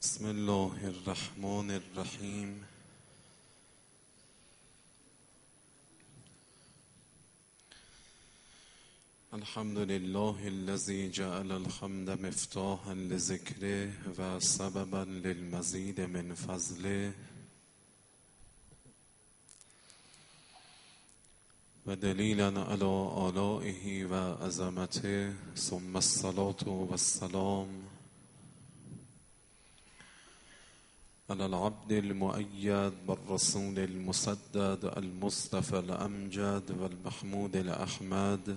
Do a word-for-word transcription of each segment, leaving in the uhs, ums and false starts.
بسم الله الرحمن الرحیم. الحمد لله الذي جعل الحمد مفتاحا لذکره و سببا للمزید من فضله و دلیلا علی آلائه و عظمته، ثم الصلاة والسلام على العبد المؤيد بالرسول المسدد المصطفى الأمجد والمحمود الأحمد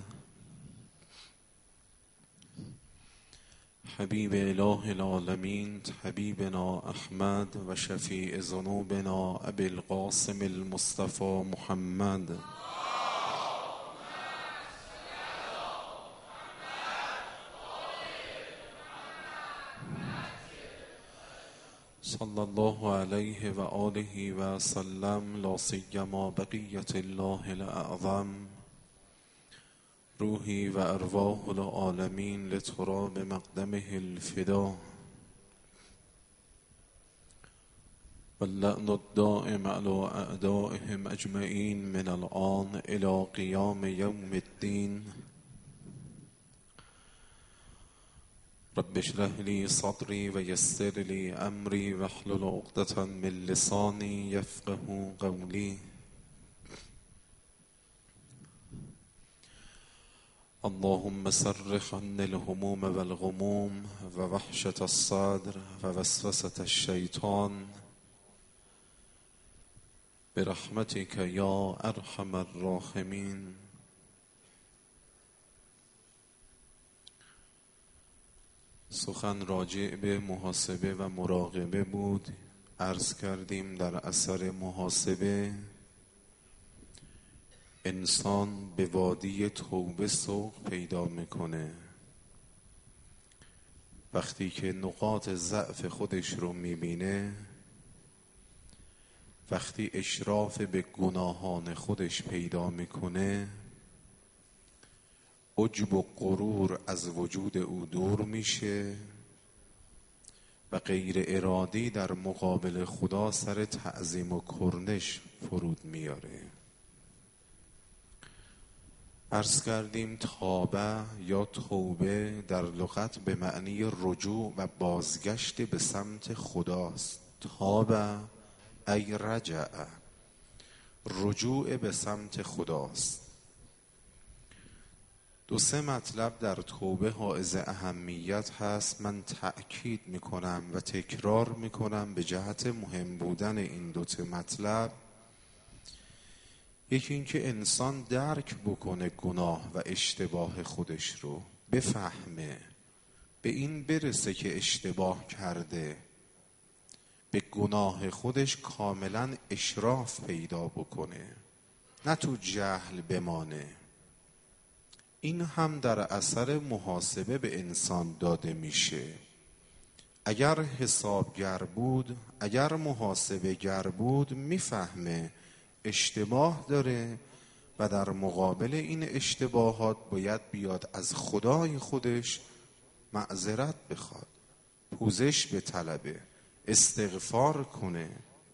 حبيب إله العالمين حبيبنا أحمد وشفيع ذنوبنا أبي القاسم المصطفى محمد صلى الله عليه وآله وسلم، لا سيما بقية الله الأعظم روحي وأرواح العالمين لتراب مقدمه الفداء، واللعن الدائم على أعدائهم أجمعين من الآن إلى قيام يوم الدين. رب اشرح لي صدري ويسر لي أمري واحلل عقدة من لساني يفقه قولي. اللهم صرف عني الهموم والغموم ووحشة الصدر ووسوسة الشيطان برحمتك يا أرحم الراحمين. سخن راجع به محاسبه و مراقبه بود. عرض کردیم در اثر محاسبه انسان به وادی توبه سوق پیدا میکنه. وقتی که نقاط ضعف خودش رو میبینه، وقتی اشراف به گناهان خودش پیدا میکنه، عجب و غرور از وجود او دور میشه و غیر ارادی در مقابل خدا سر تعظیم و کرنش فرود میاره. عرض کردیم تابه یا توبه در لغت به معنی رجوع و بازگشت به سمت خداست. تابه ای رجع، رجوع به سمت خداست. دو سه مطلب در توبه حائز اهمیت هست. من تأکید میکنم و تکرار میکنم به جهت مهم بودن این دو تا مطلب. یکی این که انسان درک بکنه گناه و اشتباه خودش رو، بفهمه، به این برسه که اشتباه کرده، به گناه خودش کاملا اشراف پیدا بکنه، نه تو جهل بمانه. این هم در اثر محاسبه به انسان داده میشه. اگر حسابگر بود، اگر محاسبه گر بود، میفهمه اشتباه داره و در مقابل این اشتباهات باید بیاد از خدای خودش معذرت بخواد، پوزش بطلبه، استغفار کنه.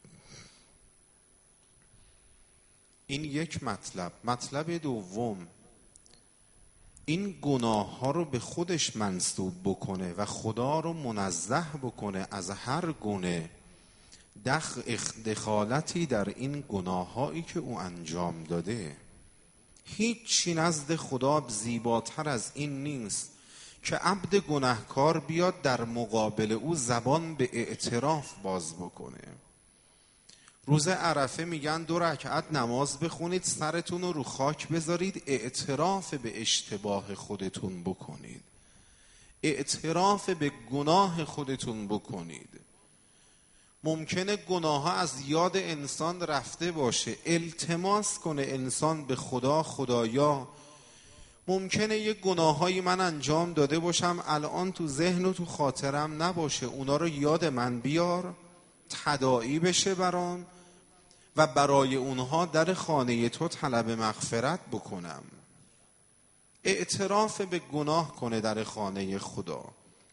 این یک مطلب. مطلب دوم، این گناه ها رو به خودش منسوب بکنه و خدا رو منزه بکنه از هر گونه دخ دخالتی در این گناه هایی که او انجام داده. هیچی نزد خدا زیباتر از این نیست که عبد گناهکار بیاد در مقابل او زبان به اعتراف باز بکنه. روز عرفه میگن دو رکعت نماز بخونید، سرتون رو رو خاک بذارید، اعتراف به اشتباه خودتون بکنید، اعتراف به گناه خودتون بکنید. ممکنه گناه ها از یاد انسان رفته باشه، التماس کنه انسان به خدا، خدایا ممکنه یه گناهایی من انجام داده باشم الان تو ذهن و تو خاطرم نباشه، اونا رو یاد من بیار، تداعی بشه برام و برای اونها در خانه تو طلب مغفرت بکنم. اعتراف به گناه کنه در خانه خدا.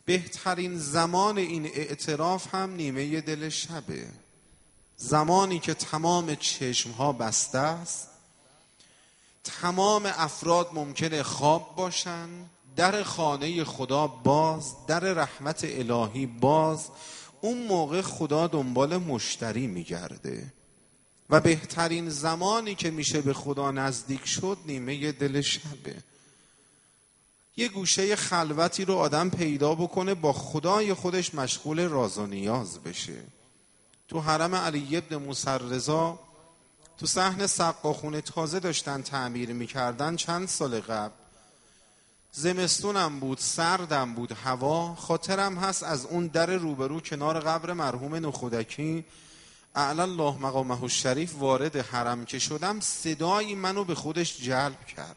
بهترین زمان این اعتراف هم نیمه دل شبه، زمانی که تمام چشمها بسته است، تمام افراد ممکنه خواب باشن، در خانه خدا باز، در رحمت الهی باز. اون موقع خدا دنبال مشتری میگرده و بهترین زمانی که میشه به خدا نزدیک شد نیمه دل شبه. یه گوشه خلوتی رو آدم پیدا بکنه، با خدای خودش مشغول راز و نیاز بشه. تو حرم علی ابن موسی رضا تو صحن سقاخونه تازه داشتن تعمیر میکردن چند سال قبل، زمستونم بود، سردم بود هوا. خاطرم هست از اون در روبرو کنار قبر مرحوم نخودکی اعلی الله مقامه الشریف وارد حرم که شدم، صدایی منو به خودش جلب کرد.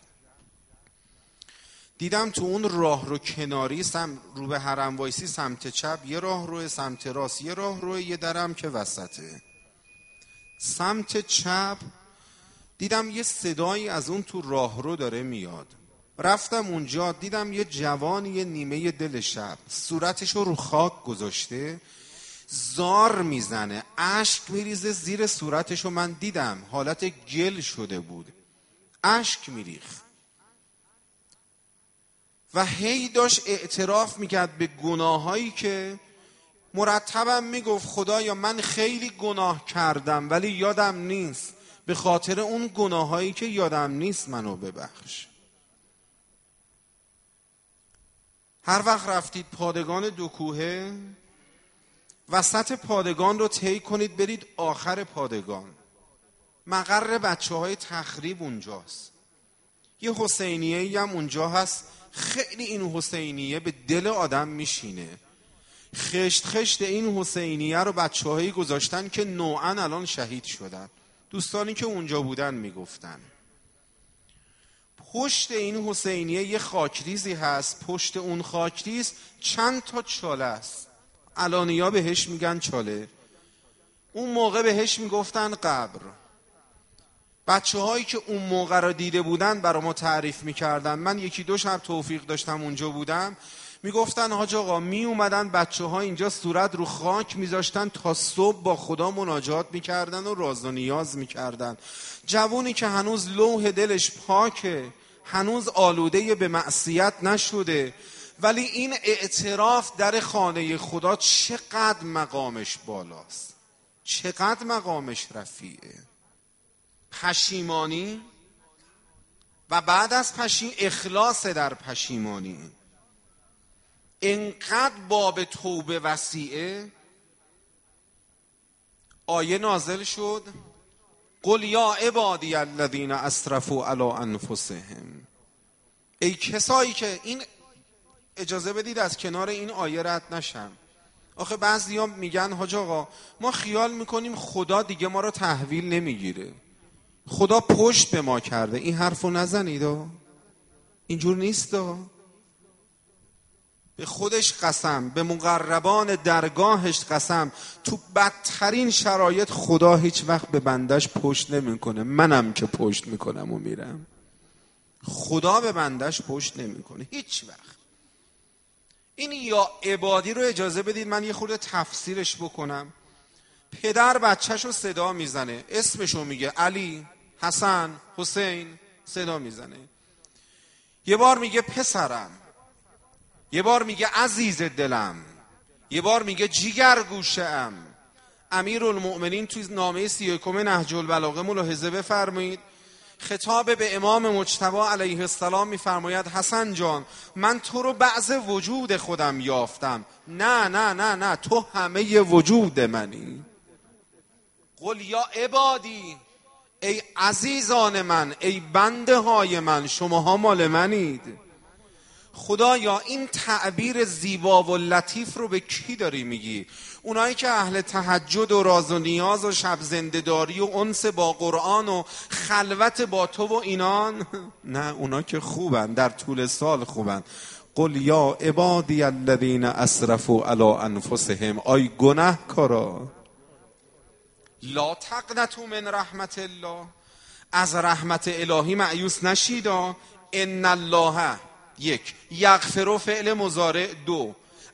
دیدم تو اون راه رو کناری سم رو به حرم وایسی، سمت چپ یه راه رو، سمت راست یه راه رو، یه درم که وسطه. سمت چپ دیدم یه صدایی از اون تو راه رو داره میاد. رفتم اونجا دیدم یه جوانی یه نیمه دل شب صورتش رو رو خاک گذاشته، زار میزنه، اشک میریزه زیر صورتش. من دیدم حالت گل شده بود، اشک میریخت و هی داشت اعتراف میکرد به گناهایی که مرتبم میگفت خدایا من خیلی گناه کردم ولی یادم نیست، به خاطر اون گناهایی که یادم نیست منو ببخش. هر وقت رفتید پادگان دو کوهه، وسط پادگان رو طی کنید برید آخر پادگان، مقر بچه های تخریب اونجاست. یه حسینیه‌ای هم اونجا هست، خیلی این حسینیه به دل آدم میشینه. خشت خشت این حسینیه رو بچه هایی گذاشتن که نوعاً الان شهید شدن. دوستانی که اونجا بودن میگفتن پشت این حسینیه یه خاکریزی هست، پشت اون خاکریز چند تا چاله است. الانیا بهش میگن چاله، اون موقع بهش میگفتن قبر. بچه هایی که اون موقع رو دیده بودن برای ما تعریف میکردن. من یکی دو شب توفیق داشتم اونجا بودم، میگفتن حاج آقا می اومدن بچه ها اینجا صورت رو خاک میذاشتن تا صبح با خدا مناجات میکردن و راز و نیاز میکردن. جوونی که هنوز لوح دلش پاکه، هنوز آلوده به معصیت نشده، ولی این اعتراف در خانه خدا چقدر مقامش بالاست، چقدر مقامش رفیعه. پشیمانی و بعد از پشیم اخلاص در پشیمانی. انقدر باب توبه وسیعه، آیه نازل شد قل یا عبادی الذین اسرفوا علی انفسهم. ای کسایی که این اجازه بدید از کنار این آیه رد نشم. آخه بعضیا میگن حاج آقا ما خیال میکنیم خدا دیگه ما رو تحویل نمیگیره، خدا پشت به ما کرده. این حرفو نزنید، اینجور نیست. به خودش قسم، به مقربان درگاهش قسم، تو بدترین شرایط خدا هیچ وقت به بندش پشت نمیکنه. منم که پشت میکنم و میرم، خدا به بندش پشت نمیکنه هیچ وقت. این یا عبادی رو اجازه بدید من یه خورده تفسیرش بکنم. پدر بچه‌شو صدا میزنه، اسمشو میگه، علی، حسن، حسین، صدا میزنه. یه بار میگه پسرم، یه بار میگه عزیز دلم، یه بار میگه جیگر گوشه‌ام. امیرالمؤمنین توی نامه سی و یکم نهج البلاغه ملاحظه بفرمایید، خطاب به امام مجتبی علیه السلام میفرماید حسن جان من تو رو بعض وجود خودم یافتم. نه نه نه نه، تو همه وجود منی. قل یا عبادی، ای عزیزان من، ای بنده های من، شماها مال منید. خدایا این تعبیر زیبا و لطیف رو به کی داری میگی؟ اونایی که اهل تهجد و راز و نیاز و شب زنده‌داری و انس با قرآن و خلوت با تو و اینان؟ نه، اونا که خوبن، در طول سال خوبن. قل یا عبادی الذین اسرفوا علی انفسهم. آی گناهکارا، لا تقنطوا من رحمت الله، از رحمت الهی مایوس نشیدا. ان الله یک، یغفر فعل مضارع. دو،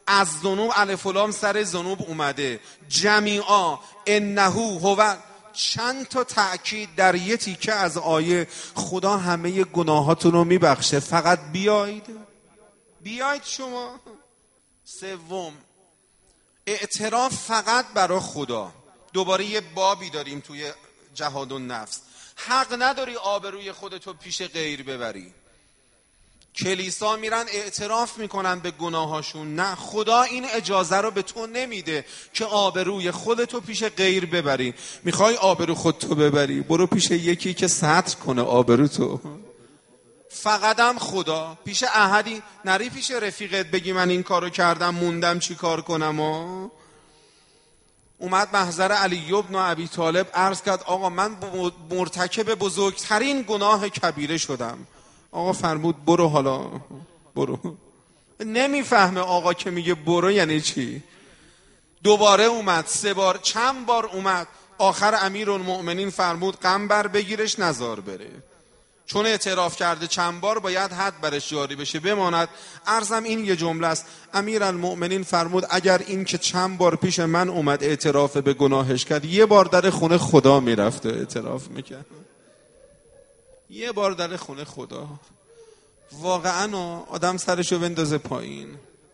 از ذنوب الف و لام سر ذنوب اومده، جمیعا انه هو، چند تا تأکید در یه تیکه از آیه. خدا همه گناهاتون رو میبخشه، فقط بیاید بیاید شما. سوم، اعتراف فقط برای خدا. دوباره یه بابی داریم توی جهاد النفس. حق نداری آبروی خودتو پیش غیر ببری. کلیسا میرن اعتراف میکنن به گناهاشون، نه، خدا این اجازه رو به تو نمیده که آبروی خودتو پیش غیر ببری. میخوای آبرو خودتو ببری، برو پیش یکی که ستر کنه آبرو تو. فقط هم خدا. پیش احدی نری، پیش رفیقت بگی من این کارو کردم موندم چی کار کنم. ها اومد محضر علی بن ابی طالب عرض کرد آقا من مرتکب بزرگترین گناه کبیره شدم. آقا فرمود برو حالا برو. نمیفهمه آقا که میگه برو یعنی چی. دوباره اومد، سه بار، چند بار اومد. آخر امیرالمؤمنین فرمود غم بر بگیرش نزار بره، چون اعتراف کرده چند بار باید حد برش جاری بشه بماند. عرضم این یه جمله است. امیرالمؤمنین فرمود اگر این که چند بار پیش من اومد اعتراف به گناهش کرد، یه بار در خونه خدا میرفت و اعتراف میکرد. یه بار در خونه خدا. واقعا آدم سرشو بندازه پایین.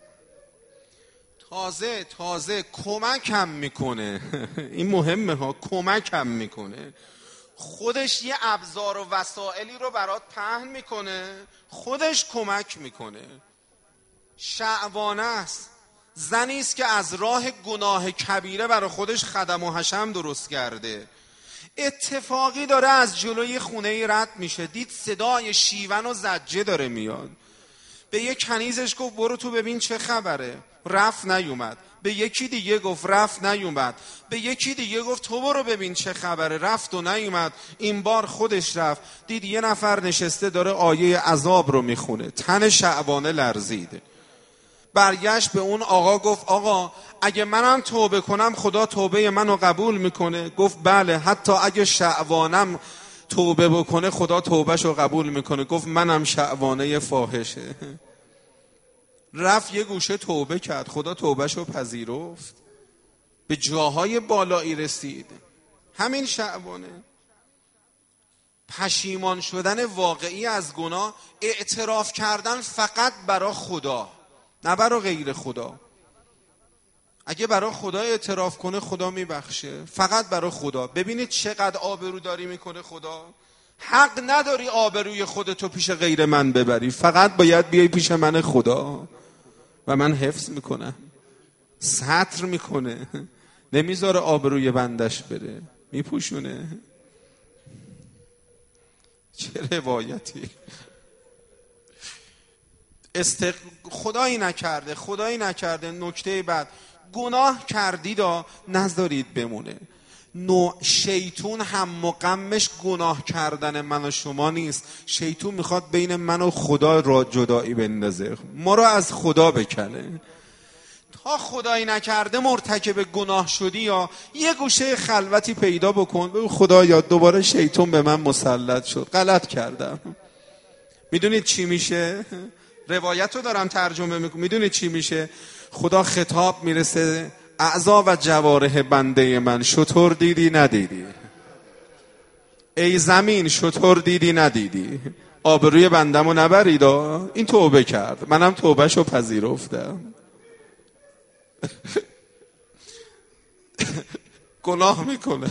تازه تازه کمکم میکنه. این مهمه ها، کمکم میکنه. خودش یه ابزار و وسائلی رو برات پهن میکنه، خودش کمک میکنه. شعبانه است، زنی است که از راه گناه کبیره برای خودش خدم و حشم درست کرده. اتفاقی داره از جلوی خونه رد میشه، دید صدای شیون و زجه داره میاد. به یک کنیزش گفت برو تو ببین چه خبره. رفت نیومد. به یکی دیگه گفت رفت نیومد. به یکی دیگه گفت تو برو ببین چه خبره. رفت و نیومد. این بار خودش رفت، دید یه نفر نشسته داره آیه عذاب رو میخونه. تن شعبانه لرزید. برگشت به اون آقا گفت آقا اگه منم توبه کنم خدا توبه منو قبول میکنه؟ گفت بله، حتی اگه شعبانم توبه بکنه خدا توبهشو قبول میکنه. گفت منم شعبانه فاحشه. رفت یه گوشه توبه کرد، خدا توبهشو پذیرفت، به جاهای بالایی رسید. همین شعبانه. پشیمان شدن واقعی از گناه، اعتراف کردن فقط برای خدا، نه برای غیر خدا. اگه برای خدا اعتراف کنه خدا میبخشه، فقط برای خدا. ببینید چقدر آبرو داری میکنه خدا. حق نداری آبروی خودتو پیش غیر من ببری، فقط باید بیای پیش من خدا و من حفظ میکنم. ستر میکنه، نمیذاره آبروی بندش بره، میپوشونه. چه روایتی. استق... خدایی نکرده خدایی نکرده نکته بعد، گناه کردید و نذارید بمونه. نو شیطون هم و غمش گناه کردن من و شما نیست. شیطون میخواد بین من و خدا را جدایی بندازه، ما رو از خدا بکنه. تا خدایی نکرده مرتکب گناه شدی یا یه گوشه خلوتی پیدا بکن، بگو خدایا دوباره شیطون به من مسلط شد، غلط کردم. میدونید چی میشه؟ روایت رو دارم ترجمه میکنم. میدونید چی میشه؟ خدا خطاب میرسه اعضا و جوارح بنده من، شطور دیدی ندیدی؟ ای زمین شطور دیدی ندیدی؟ آبروی بندمو نبرید. این توبه کرد، منم توبهشو پذیرفتم. گناه میکنه.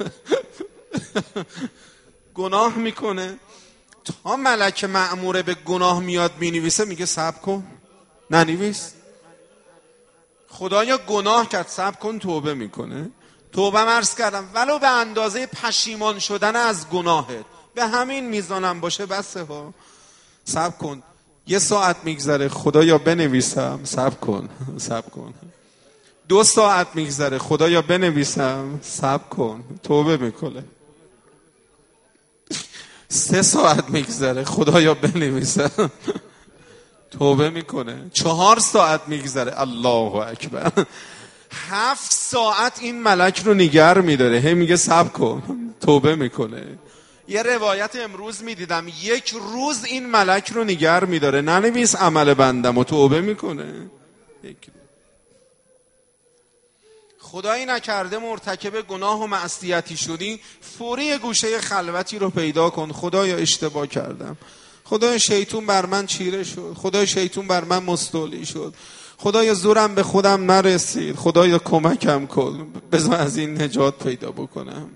گناه میکنه. تا ملک مأموره به گناه میاد مینویسه میگه صبر کن ننویس. خدایا گناه کرد، صبر کن، توبه میکنه. توبه عرض کردم ولو به اندازه پشیمان شدن از گناهت، به همین میزانم باشه بسه ها. صبر کن. یه ساعت میگذره، خدایا بنویسم، صبر کن صبر کن. دو ساعت میگذره، خدایا بنویسم، صبر کن، توبه میکنه. سه ساعت میگذره، خدایا بنویسم، توبه میکنه. چهار ساعت میگذره، الله اکبر. هفت ساعت این ملک رو نگر میداره، هی میگه صبر کن، توبه میکنه. یه روایت امروز میدیدم یک روز این ملک رو نگر میداره، ننویس عمل بندم و توبه میکنه. یک خدایی نکرده مرتکب گناه و معصیتی شدی، فوری گوشه خلوتی رو پیدا کن. خدایا اشتباه کردم، خدایا شیطون بر من چیره شد، خدایا شیطون بر من مستولی شد، خدایا زورم به خودم نرسید، خدایا کمکم کن، بذار از این نجات پیدا بکنم.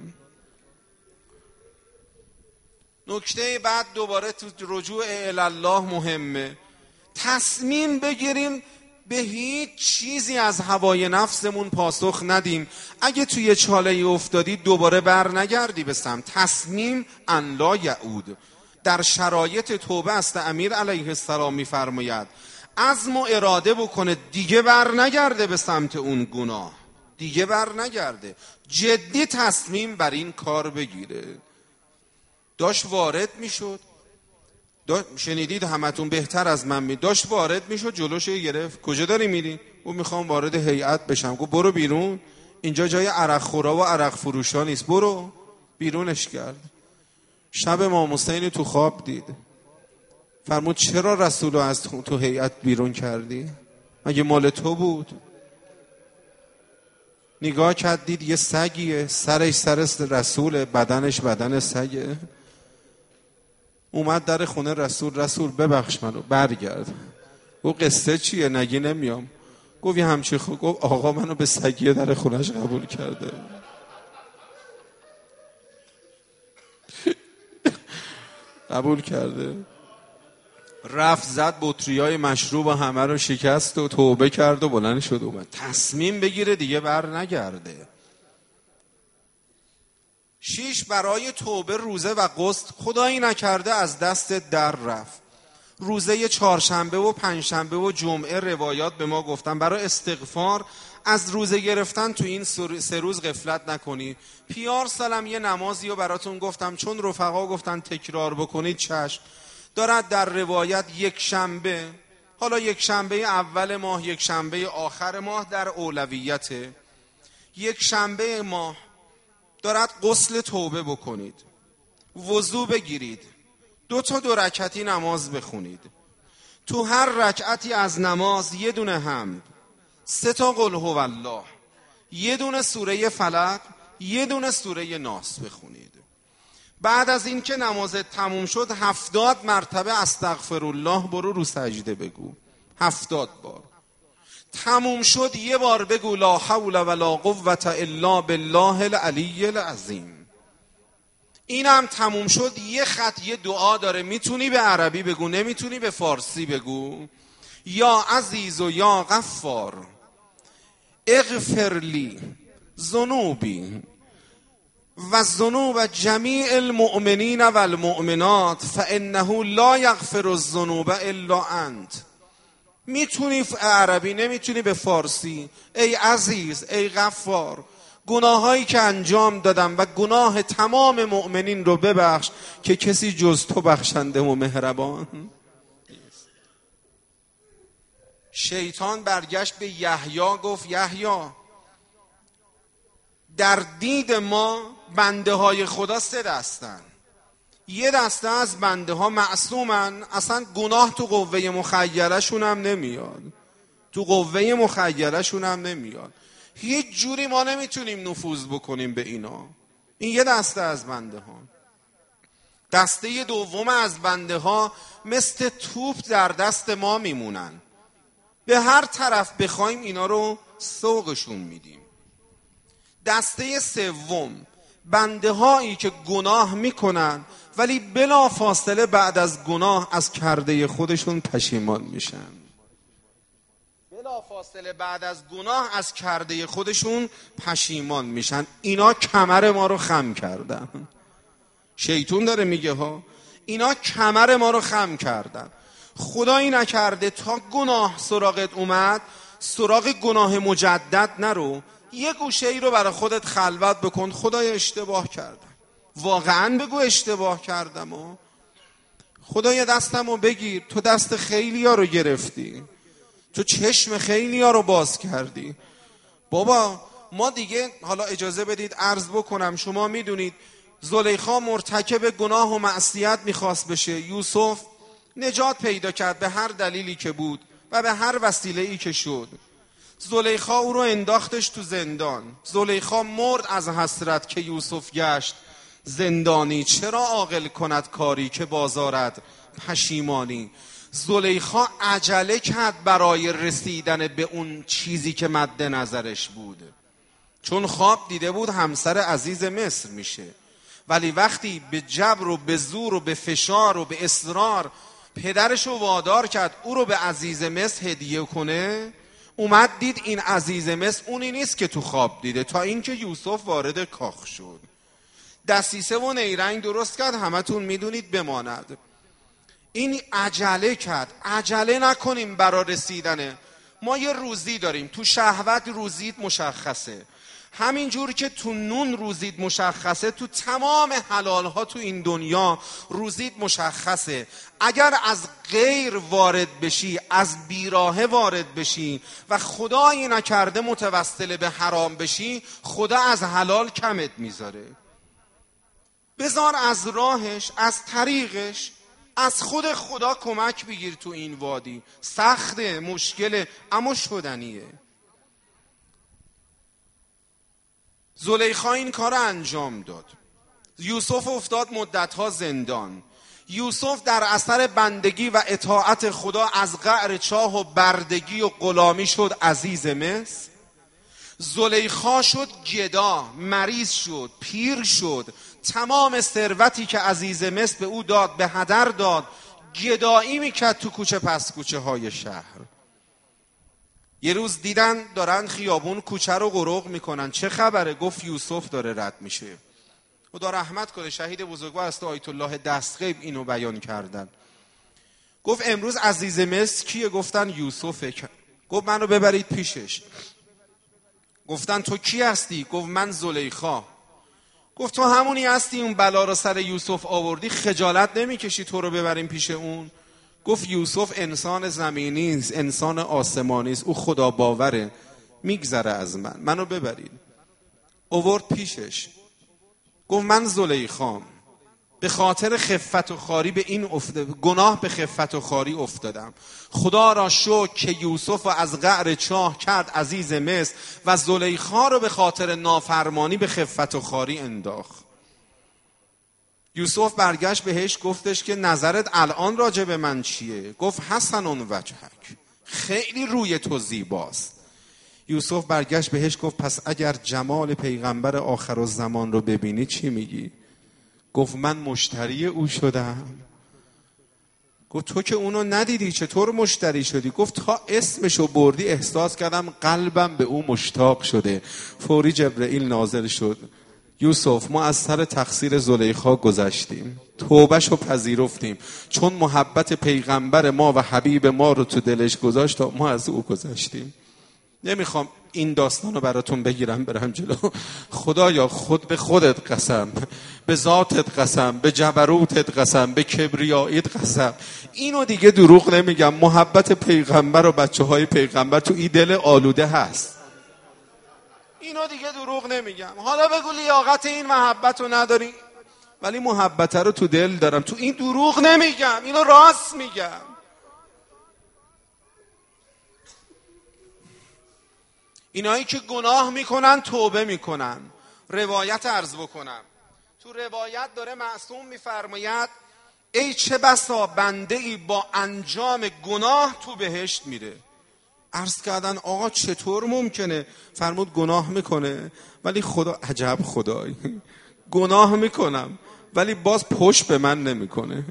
نکته بعد دوباره تو رجوع الله مهمه. تصمیم بگیریم به هیچ چیزی از هوای نفسمون پاسخ ندیم. اگه توی چاله ای افتادی دوباره بر نگردی به سمت. تصمیم ان لا یعود. در شرایط توبه است امیر علیه السلام میفرماید عزم و اراده بکنه دیگه بر نگرده به سمت اون گناه، دیگه بر نگرده، جدی تصمیم بر این کار بگیره. داشت وارد میشد، شنیدید همتون بهتر از من می داشت وارد میشد، جلوش گرفت. کجا داری میری؟ او میخوام وارد هیئت بشم. گفت برو بیرون، اینجا جای عرق خورا و عرق فروشا نیست، برو. بیرونش کرد. شب امام حسین تو خواب دید، فرمود چرا رسول رو از تو هیئت بیرون کردی؟ مگه مال تو بود؟ نگاه کرد دید یه سگیه، سرش سر رسول، بدنش بدن سگه. اومد در خونه رسول، رسول ببخش منو، برگرد. گفت قصه چیه؟ نگی نمیام. گفت یه همچی خود. گفت آقا منو به سگیه در خونش قبول کرده. قبول کرده. رفت زد بطریای مشروب و همه رو شکست و توبه کرد و بلند شد اومد. تصمیم بگیره دیگه بر نگرده. شیش، برای توبه روزه و غسل. خدایی نکرده از دست در رفت. روزه چهارشنبه و پنجشنبه و جمعه روایات به ما گفتن برای استغفار از روزه گرفتن تو این سه روز غفلت نکنی. پیار سالم یه نمازی رو براتون گفتم چون رفقا گفتن تکرار بکنید چشم. دارد در روایت یک شنبه، حالا یک شنبه اول ماه، یک شنبه آخر ماه در اولویته. یک شنبه ماه دارد غسل توبه بکنید، وضو بگیرید، دو تا دو رکعتی نماز بخونید. تو هر رکعتی از نماز یه دونه حمد، سه تا قل هو الله، یه دونه سوره فلق، یه دونه سوره ناس بخونید. بعد از این که نماز تموم شد هفتاد مرتبه استغفرالله برو رو سجده بگو، هفتاد بار. تموم شد یه بار بگو لا حول ولا قوة الا بالله العلی العظیم. اینم تموم شد یه خط یه دعا داره، میتونی به عربی بگو، نمیتونی به فارسی بگو. یا عزیز و یا غفار اغفر لی ذنوبی و ذنوب جمیع المؤمنین و المؤمنات فانه لا یغفر الذنوب الا انت. میتونی عربی، نمیتونی به فارسی. ای عزیز، ای غفار، گناهایی که انجام دادم و گناه تمام مؤمنین رو ببخش که کسی جز تو بخشنده و مهربان. شیطان برگشت به یحیی گفت یحیی در دید ما بنده های خدا سه دستن. یه دسته از بنده ها معصومن، اصلا گناه تو قوه مخیله شون هم نمیاد، تو قوه مخیله شون هم نمیاد، هیچ جوری ما نمیتونیم نفوذ بکنیم به اینا. این یه دسته از بنده ها. دسته دوم از بنده ها مثل توپ در دست ما میمونن، به هر طرف بخوایم اینا رو سوقشون میدیم. دسته سوم بنده هایی که گناه میکنن ولی بلا فاصله بعد از گناه از کرده خودشون پشیمان میشن. بلا فاصله بعد از گناه از کرده خودشون پشیمان میشن. اینا کمر ما رو خم کردن. شیطون داره میگه ها، اینا کمر ما رو خم کردن. خدایی نکرده تا گناه سراغت اومد، سراغ گناه مجدد نرو، یه گوشه ای رو برای خودت خلوت بکن. خدای اشتباه کردم، واقعا بگو اشتباه کردم و خدای دستمو بگیر. تو دست خیلی ها رو گرفتی، تو چشم خیلی ها رو باز کردی. بابا ما دیگه، حالا اجازه بدید عرض بکنم، شما میدونید زلیخا مرتکب گناه و معصیت میخواست بشه. یوسف نجات پیدا کرد به هر دلیلی که بود و به هر وسیله‌ای که شد. زلیخا او رو انداختش تو زندان. زلیخا مرد از حسرت که یوسف گشت زندانی. چرا عاقل کند کاری که بازارد پشیمانی. زلیخا عجله کرد برای رسیدن به اون چیزی که مد نظرش بود، چون خواب دیده بود همسر عزیز مصر میشه. ولی وقتی به جبر و به زور و به فشار و به اصرار پدرش رو وادار کرد او رو به عزیز مصر هدیه کنه، اومد دید این عزیز مصر اونی نیست که تو خواب دیده. تا اینکه یوسف وارد کاخ شد، دسیسه و نیرنگ درست کرد، همتون میدونید بماند. این عجله کرد. عجله نکنیم برای رسیدنه. ما یه روزی داریم، تو شهوت روزیت مشخصه، همینجور که تو نون روزیت مشخصه، تو تمام حلال ها تو این دنیا روزیت مشخصه. اگر از غیر وارد بشی، از بیراهه وارد بشی و خدایی نکرده متوسل به حرام بشی، خدا از حلال کمت میذاره. بذار از راهش، از طریقش، از خود خدا کمک بگیر. تو این وادی سخته، مشکله، اما شدنیه. زلیخا این کار انجام داد. یوسف افتاد مدتها زندان. یوسف در اثر بندگی و اطاعت خدا از قعر چاه و بردگی و غلامی شد عزیز مصر. زلیخا شد گدا، مریض شد، پیر شد. تمام ثروتی که عزیز مصر به او داد به هدر داد. گدایی میکرد تو کوچه پس کوچه های شهر. یه روز دیدن دارن خیابون کوچه رو غرق میکنن. چه خبره؟ گفت یوسف داره رد میشه. خدا رحمت کنه، شهید بزرگوار است آیت الله دستغیب اینو بیان کردن. گفت امروز عزیز مصر کیه؟ گفتن یوسفه. گفت منو ببرید پیشش. گفتن تو کی هستی؟ گفت من زلیخا. گفت تو همونی هستی اون بلا رو سر یوسف آوردی؟ خجالت نمیکشی تو رو ببریم پیش اون؟ گفت یوسف انسان زمینی است، انسان آسمانی است، او خدا باوره، میگذره از من، منو ببرید. آورد پیشش. گفت من زلیخام، به خاطر خفت و خاری به این افتاد، گناه به خفت و خاری افتادم. خدا را شکر که یوسف را از قعر چاه کرد عزیز مصر و زلیخا رو به خاطر نافرمانی به خفت و خاری انداخت. یوسف برگشت بهش گفتش که نظرت الان راجع به من چیه؟ گفت حسن وجهک، خیلی روی تو زیباست. یوسف برگشت بهش گفت پس اگر جمال پیغمبر آخر الزمان رو ببینی چی میگی؟ گفت من مشتری او شدم. گفت تو که اونو ندیدی چطور مشتری شدی؟ گفت تا اسمشو بردی احساس کردم قلبم به او مشتاق شده. فوری جبرئیل نازل شد. یوسف ما از سر تقصیر زلیخا گذشتیم، توبهشو پذیرفتیم، چون محبت پیغمبر ما و حبیب ما رو تو دلش گذاشت تا ما از او گذشتیم. نمیخوام این داستانو براتون بگیرم برم جلو. خدایا خود به خودت قسم، به ذاتت قسم، به جبروتت قسم، به کبریاییت قسم، اینو دیگه دروغ نمیگم. محبت پیغمبر و بچه های پیغمبر تو این دل آلوده هست، اینو دیگه دروغ نمیگم. حالا بگو لیاقت این محبت رو نداری، ولی محبت رو تو دل دارم. تو این دروغ نمیگم، اینو راست میگم. اینایی که گناه میکنن توبه میکنن. روایت عرض بکنم، تو روایت داره معصوم میفرماید ای چه بسا بنده ای با انجام گناه تو بهشت میره. عرض کردن آقا چطور ممکنه؟ فرمود گناه میکنه ولی خدا، عجب خدایی، گناه میکنم ولی باز پشت به من نمیکنه.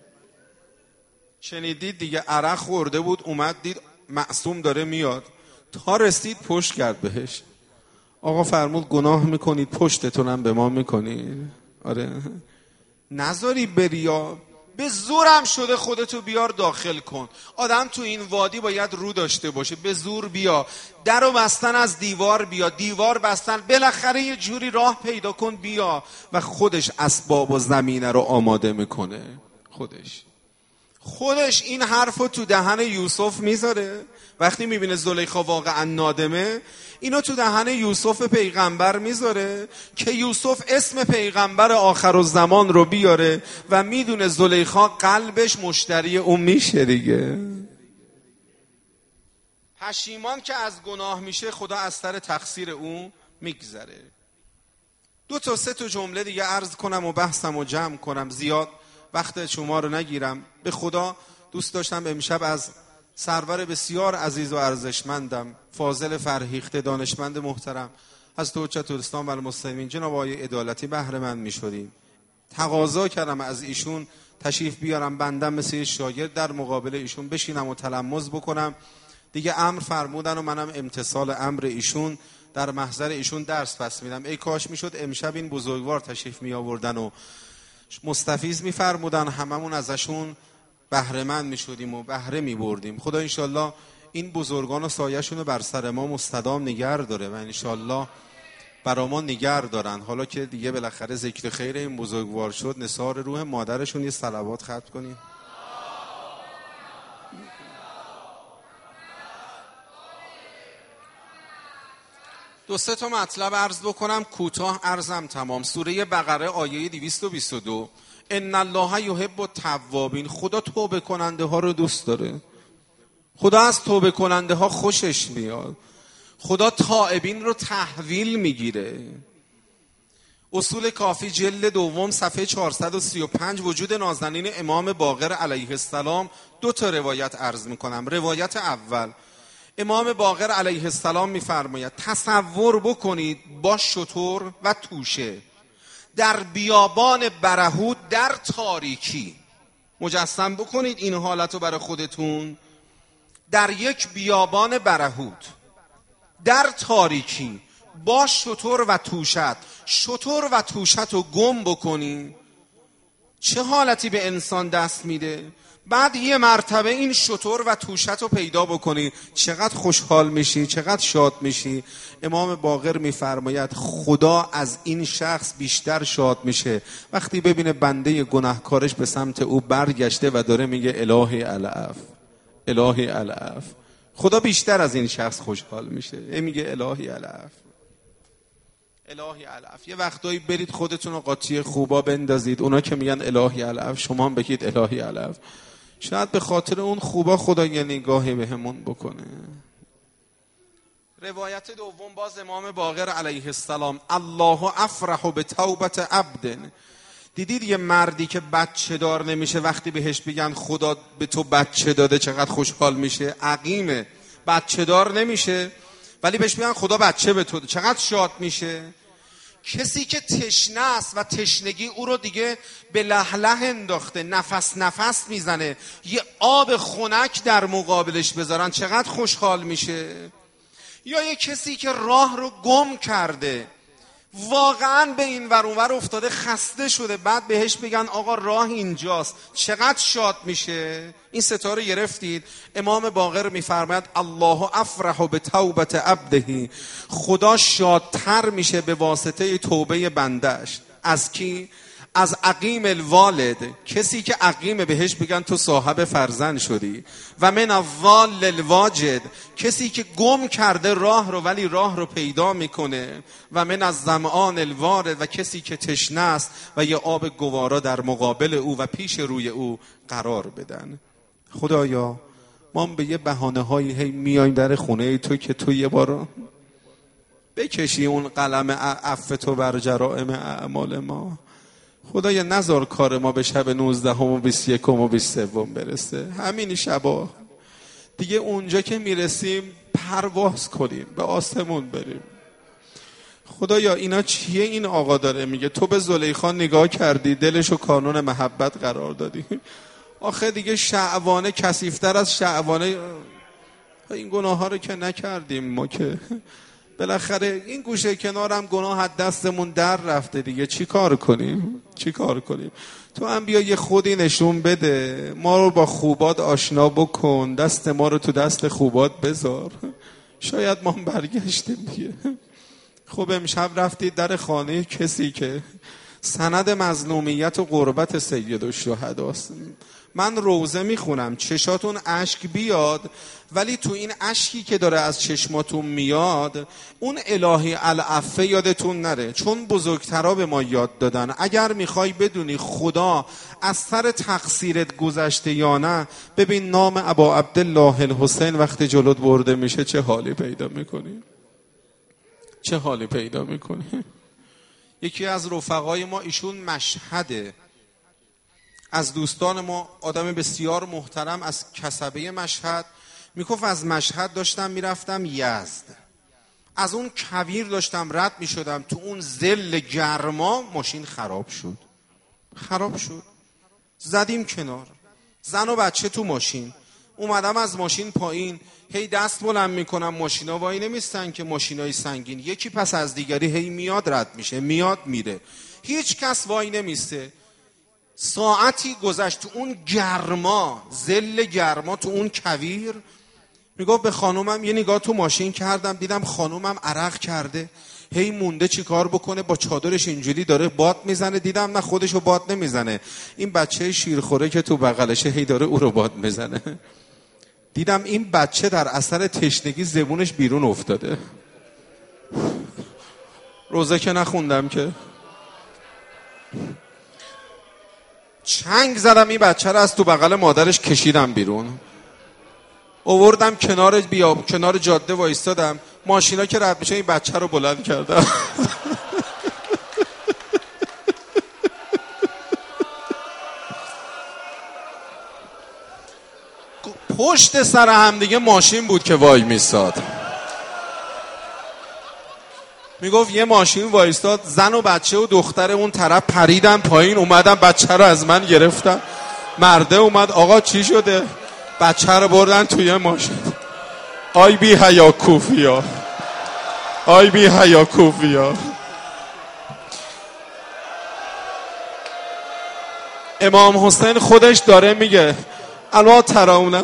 شنیدید دیگه، عرق خورده بود اومد دید معصوم داره میاد، تا رسید پشت کرد بهش. آقا فرمود گناه میکنید پشتتونم به ما میکنید. آره نذاری بریا، به زورم شده خودتو بیار داخل کن. آدم تو این وادی باید رو داشته باشه، به زور بیا. در و بستن از دیوار بیا، دیوار بستن، بالاخره یه جوری راه پیدا کن بیا. و خودش اسباب و زمینه رو آماده میکنه. خودش خودش این حرفو تو دهن یوسف میذاره. وقتی میبینه زلیخا واقعا نادمه، اینو تو دهن یوسف پیغمبر میذاره که یوسف اسم پیغمبر آخر الزمان رو بیاره و میدونه زلیخا قلبش مشتری اون میشه دیگه. پشیمان که از گناه میشه خدا از سر تقصیر اون میگذره. دو تا سه تا جمله دیگه عرض کنم و بحثم و جمع کنم، زیاد وقت شما رو نگیرم. به خدا دوست داشتم امشب از سرور بسیار عزیز و ارزشمندم، فاضل فرهیخته، دانشمند محترم، از حجت الاسلام و المسلمین، جناب آقای عدالتی بهره مند می‌شدیم. تقاضا کردم از ایشون تشریف بیارم، بندم مثل شاگرد در مقابل ایشون بشینم و تلمذ بکنم. دیگه امر فرمودن و منم امتثال امر ایشون در محضر ایشون درس پس میدم. ای کاش میشد امشب این بزرگوار تشریف می آوردن و مستفیض میفرمودن، هممون ازشون بهره مند میشدیم و بهره میبردیم. خدا انشالله این بزرگان و سایه‌شون رو بر سر ما مستدام نگه داره و انشالله برا ما نگه دارن. حالا که دیگه بالاخره ذکر خیر این بزرگوار شد، نثار روح مادرشون یه صلوات ختم کنیم. دو سه تا مطلب عرض بکنم، کوتاه عرضم تمام. سوره بقره آیه دویست و بیست و دو، ان الله یحب التوابین، خدا توبه کننده ها رو دوست داره. خدا از توبه کننده ها خوشش میاد. خدا تائبین رو تحویل میگیره. اصول کافی جلد دوم صفحه چهارصد و سی و پنج، وجود نازنین امام باقر علیه السلام. دو تا روایت عرض میکنم. روایت اول، امام باقر علیه السلام میفرماید تصور بکنید با شتر و توشه در بیابان برهوت در تاریکی. مجسم بکنید این حالت رو برای خودتون. در یک بیابان برهوت در تاریکی با شتر و توشت، شتر و توشت رو گم بکنی، چه حالتی به انسان دست میده؟ بعد یه مرتبه این شتر و توشت رو پیدا بکنی، چقدر خوشحال میشی، چقدر شاد میشی. امام باقر میفرماید خدا از این شخص بیشتر شاد میشه وقتی ببینه بنده گناهکارش به سمت او برگشته و داره میگه الهی العفو، الهی العفو. خدا بیشتر از این شخص خوشحال میشه، میگه الهی العفو، الهی العفو. یه وقتایی برید خودتون رو قاطی خوبا بندازید، اونا که میگن الهی العفو شما هم بگید الهی العفو. شاید به خاطر اون خوبا خدا یه نگاهی بهمون بکنه. روایت دوم باز امام باقر علیه السلام، الله افرح بتوبت عبد. دیدید یه مردی که بچه دار نمیشه وقتی بهش بگن خدا به تو بچه داده چقدر خوشحال میشه؟ عقیمه، بچه دار نمیشه ولی بهش میگن خدا بچه به تو، چقدر شاد میشه. کسی که تشنه است و تشنگی او رو دیگه به لهله انداخته، نفس نفس میزنه، یه آب خنک در مقابلش بذارن چقدر خوشحال میشه. یا یه کسی که راه رو گم کرده، واقعا به این ور اون ور افتاده، خسته شده، بعد بهش بگن آقا راه اینجاست، چقدر شاد میشه. این ستاره گرفتید. امام باقر میفرماید الله افرح بتوبت عبده، خدا شادتر میشه به واسطه توبه بندش. از کی؟ از عقیم الوالد، کسی که عقیم بهش بگن تو صاحب فرزند شدی. و من الضال الواجد، کسی که گم کرده راه رو ولی راه رو پیدا میکنه. و من الظمآن الوارد، و کسی که تشنه است و یه آب گوارا در مقابل او و پیش روی او قرار بدن. خدایا ما به یه بهانه هایی هی میایم در خونه تو که تو یه بار بکشی اون قلم عفو تو بر جرائم اعمال ما. خدایا نذار کار ما به شب نوزدهم و بیست و یکم و بیست و سوم برسه. همین شبا دیگه اونجا که میرسیم پرواز کنیم، به آسمون بریم. خدایا اینا چیه این آقا داره میگه تو به زلیخا نگاه کردی دلشو کانون محبت قرار دادی. آخه دیگه شعبانه کثیف‌تر از شعبانه این گناه ها رو که نکردیم ما، که بالاخره این گوشه کنارم گناه از دستمون در رفته دیگه. چی کار کنیم؟ چی کار کنیم؟ تو هم بیا یه خودی نشون بده، ما رو با خوبات آشنا بکن، دست ما رو تو دست خوبات بذار، شاید ما هم برگشتیم دیگه. خب امشب رفتید در خانه کسی که سند مظلومیت و غربت سید الشهداست. من روزه میخونم چشاتون اشک بیاد، ولی تو این اشکی که داره از چشماتون میاد اون الهی العفه یادتون نره، چون بزرگترا به ما یاد دادن اگر میخوای بدونی خدا از سر تقصیرت گذشته یا نه، ببین نام ابا عبدالله الحسین وقتی جلوت برده میشه چه حالی پیدا میکنی، چه حالی پیدا میکنی. یکی از رفقای ما ایشون مشهده، از دوستان ما، آدم بسیار محترم، از کسبه مشهد، میگفت از مشهد داشتم میرفتم یزد، از اون کویر داشتم رد میشدم، تو اون ذل گرما ماشین خراب شد خراب شد زدیم کنار، زن و بچه تو ماشین، اومدم از ماشین پایین، هی دست بلند میکنم، ماشینا وای نمیستن که، ماشینای سنگین، یکی پس از دیگری هی میاد رد میشه، میاد میره، هیچ کس وای نمیسته. ساعتی گذشت تو اون گرما، ذل گرما، تو اون کویر. میگفت به خانومم یه نگاه تو ماشین کردم، دیدم خانومم عرق کرده، هی مونده چی کار بکنه، با چادرش اینجوری داره باد میزنه، دیدم نه خودشو باد نمیزنه، این بچه شیرخوره که تو بغلشه هی داره او رو باد میزنه. دیدم این بچه در اثر تشنگی زبونش بیرون افتاده. روزه که نخوندم که، چنگ زدم این بچه رو از تو بغل مادرش کشیدم بیرون، آوردم کنار بیا کنار جاده وایستادم، ماشینا که رد میشه این بچه رو بلند کردم. پشت سر هم دیگه ماشین بود که وای میستاد. میگفت یه ماشین وایستاد، زن و بچه و دختر اون طرف پریدن پایین، اومدم بچه رو از من گرفتن، مرده اومد آقا چی شده؟ بچه رو بردن توی ماشین. آی بی حیا کوفیا، آی بی حیا کوفیا. امام حسین خودش داره میگه الا ترونه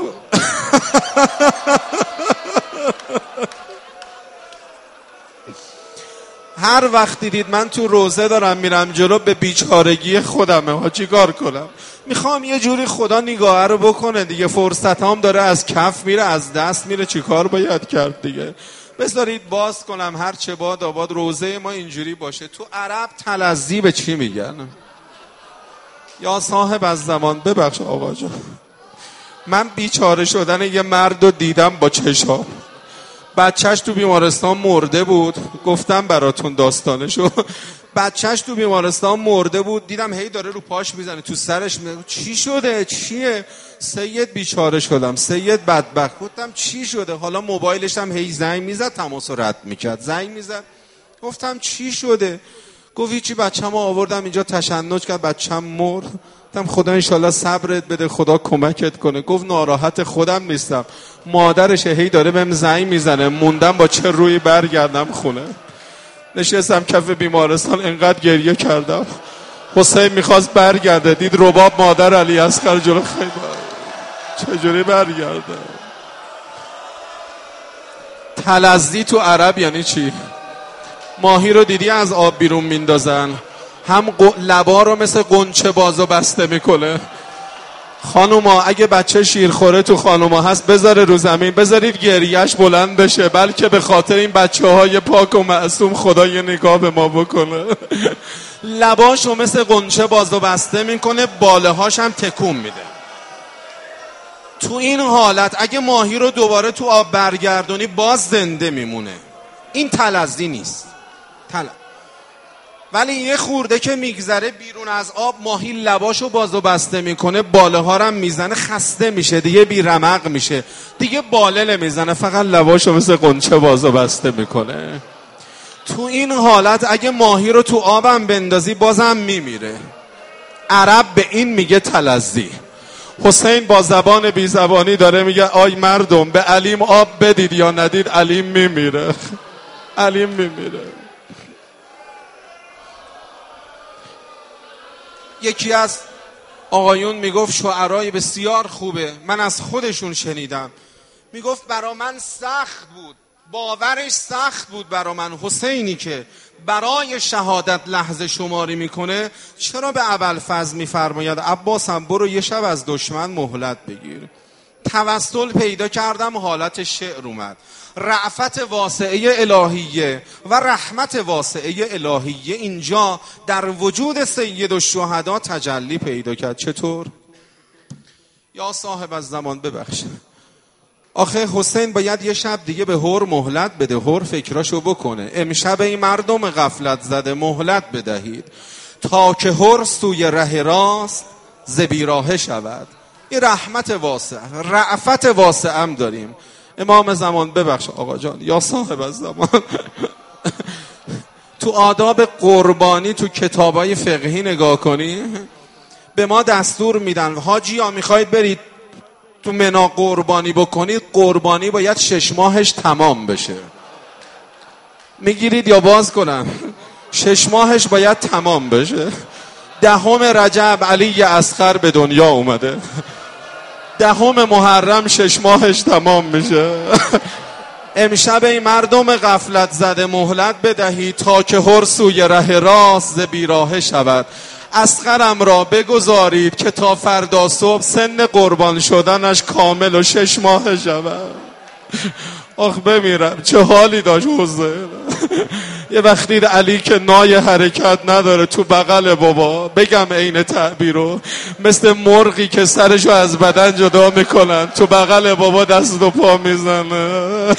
هر وقت دیدید من تو روزه دارم میرم جلو، به بیچارگی خودمه ها، چی کار کنم؟ میخوام یه جوری خدا نگاه رو بکنه دیگه، فرصت هم داره از کف میره، از دست میره، چی کار باید کرد دیگه؟ بذارید باز کنم هر چه باد آباد روزه ما اینجوری باشه. تو عرب تلذی به چی میگن؟ یا صاحب از زمان، ببخش آقا جان، من بیچاره شدن یه مرد رو دیدم با چشام، بچهش تو بیمارستان مرده بود، گفتم براتون داستانشو، بچهش تو بیمارستان مرده بود، دیدم هی داره رو پاش میزنه، تو سرش میزنه، چی شده؟ چیه؟ سید بیچاره شدم، سید بدبخت. گفتم چی شده؟ حالا موبایلش هم هی زنگ میزد، تماس رد میکرد، زنگ میزد، گفتم چی شده؟ گفت هیچی، بچه‌مو آوردم اینجا تشنج کرد، بچه‌م مرد. گفتم خدا انشالله صبرت بده، خدا کمکت کنه. گفت ناراحت خودم نیستم، مادرش هی داره بهم زنگ میزنه، موندم با چه روی برگردم خونه. نشستم کف بیمارستان انقدر گریه کردم. حسین میخواست برگرده، دید رباب مادر علی اصغر جلو خیلی چجوری برگرده؟ تلذی تو عرب یعنی چی؟ ماهی رو دیدی از آب بیرون میندازن، هم لبا رو مثل قنچه باز و بسته میکنه. خانوما اگه بچه شیرخوره تو خانوما هست بذاره رو زمین، بذارید گریهش بلند بشه، بلکه به خاطر این بچه های پاک و معصوم خدا یه نگاه به ما بکنه. لباشو مثل قنچه باز و بسته میکنه، باله هاش هم تکون میده. تو این حالت اگه ماهی رو دوباره تو آب برگردونی باز زنده میمونه. این تلذی نیست. تل... ولی یه خورده که میگذره بیرون از آب، ماهی لباشو باز و بسته میکنه، باله ها رو میزنه، خسته میشه دیگه، بی رمق میشه دیگه، باله نمیزنه، فقط لباشو مثل قنچه باز و بسته میکنه. تو این حالت اگه ماهی رو تو آبم بندازی بازم میمیره. عرب به این میگه تلذی. حسین با زبان بی زبانی داره میگه آی مردم، به علیم آب بدید یا ندید علیم میمیره. علیم میمیره. یکی از آقایون میگفت شعرهای بسیار خوبه، من از خودشون شنیدم، میگفت برا من سخت بود، باورش سخت بود برا من، حسینی که برای شهادت لحظه شماری میکنه، چرا به ابوالفضل میفرماید عباسم برو یه شب از دشمن مهلت بگیر؟ توسل پیدا کردم، حالت شعر اومد. رأفت واسعه الهیه و رحمت واسعه الهیه اینجا در وجود سید الشهدا تجلی پیدا کرد. چطور؟ یا صاحب الزمان ببخش، آخه حسین باید یه شب دیگه به هور مهلت بده، هور فکراشو بکنه. امشب این مردم غفلت زده مهلت بدهید تا که هور سوی ره راست ز بیراهه شود. این رحمت واسع، رأفت واسع هم داریم. امام زمان ببخش آقا جان، یا صاحب الزمان تو آداب قربانی تو کتابای فقهی نگاه کنی، به ما دستور میدن حاجی ها میخواید برید تو منا قربانی بکنید، قربانی باید شش ماهش تمام بشه. میگیرید یا باز کنم؟ شش ماهش باید تمام بشه. دهم رجب علی اصغر به دنیا اومده، دهم محرم شش ماهش تمام میشه. امشب این مردم غفلت زده مهلت بدهید تا که هر سوی ره راست ز بیراهه شود. اصغرم را بگذارید که تا فردا صبح سن قربان شدنش کامل و شش ماه شود. آخ بمیرم، چه حالی داشت حسین. یه وقتی علی که نای حرکت نداره تو بغل بابا، بگم عین تعبیر رو، مثل مرغی که سرشو از بدن جدا میکنن تو بغل بابا دست و پا میزنه.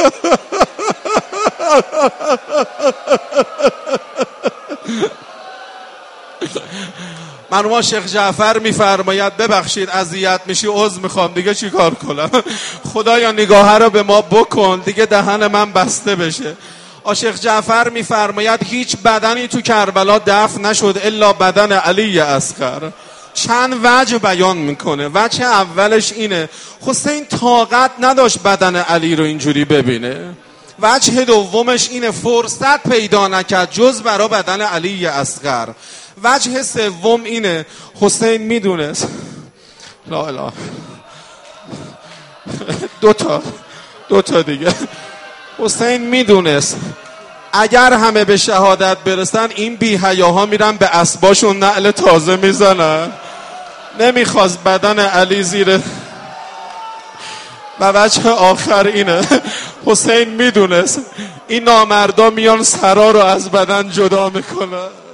مرحوم شیخ جعفر میفرماید ببخشید اذیت میشی، عذر میخوام، دیگه چی کار کنم؟ خدایا نگاه رو به ما بکن دیگه دهن من بسته بشه. شیخ جعفر میفرماید هیچ بدنی تو کربلا دفن نشد الا بدن علی اصغر. چند وجه بیان میکنه. وجه اولش اینه حسین طاقت نداشت بدن علی رو اینجوری ببینه. وجه دومش اینه فرصت پیدا نکرد جز برای بدن علی اصغر. وجه سوم اینه حسین میدونست لا اله دو تا دو تا دیگه حسین میدونست اگر همه به شهادت برسن این بی حیاها میرن به اسباشون نعل تازه میزنن. نمیخواست بدن علی زیر. و وجه آخر اینه حسین میدونست این نامردا میان سرا رو از بدن جدا میکنن.